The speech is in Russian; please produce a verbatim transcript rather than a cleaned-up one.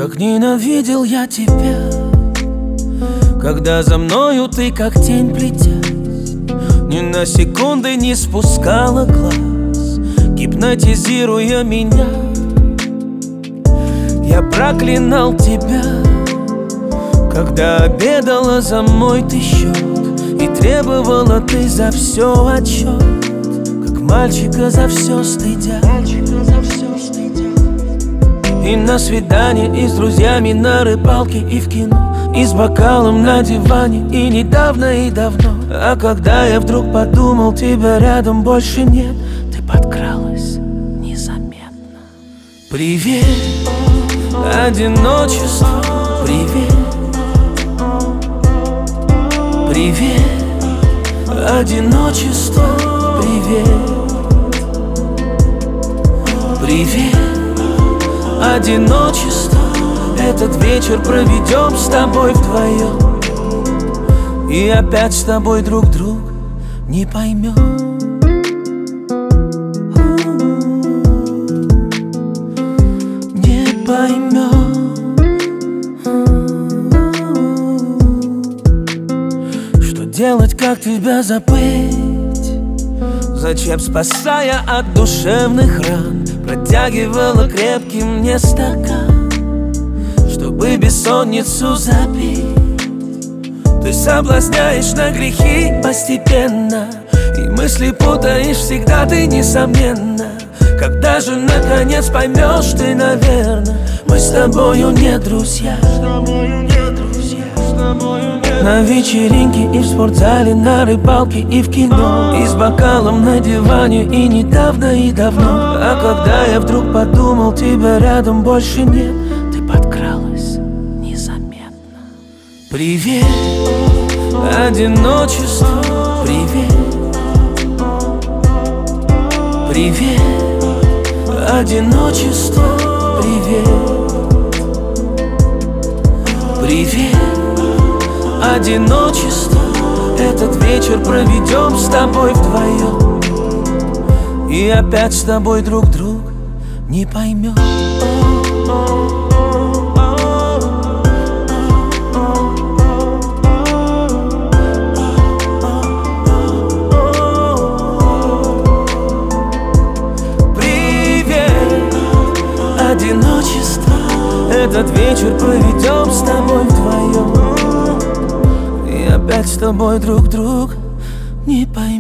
Как ненавидел я тебя, когда за мною ты как тень плетясь, ни на секунды не спускала глаз, гипнотизируя меня. Я проклинал тебя, когда обедала за мой ты счет, и требовала ты за все отчет, как мальчика за все стыдя. И на свидание, и с друзьями на рыбалке, и в кино, и с бокалом на диване, и недавно, и давно. А когда я вдруг подумал, тебя рядом больше нет, ты подкралась незаметно. Привет, одиночество, привет. Привет, одиночество, привет. Привет, одиночество, этот вечер проведем с тобой вдвоем, и опять с тобой друг друг не поймем. Не поймем. Что делать, как тебя забыть? Зачем, спасая от душевных ран, протягивала крепкий мне стакан, чтобы бессонницу запить. Ты соблазняешь на грехи постепенно, и мысли путаешь всегда ты, несомненно. Когда же наконец поймешь ты, наверное, мы с тобою не друзья. На вечеринке и в спортзале, на рыбалке и в кино, и с бокалом на диване, и недавно, и давно. А когда я вдруг подумал, тебя рядом больше нет, ты подкралась незаметно. Привет, одиночество, привет. Привет, одиночество, привет. Привет, одиночество, этот вечер проведем с тобой вдвоем, и опять с тобой друг друг не поймем. Привет, одиночество, этот вечер проведем с тобой вдвоем, и опять с тобой друг друг не поймем.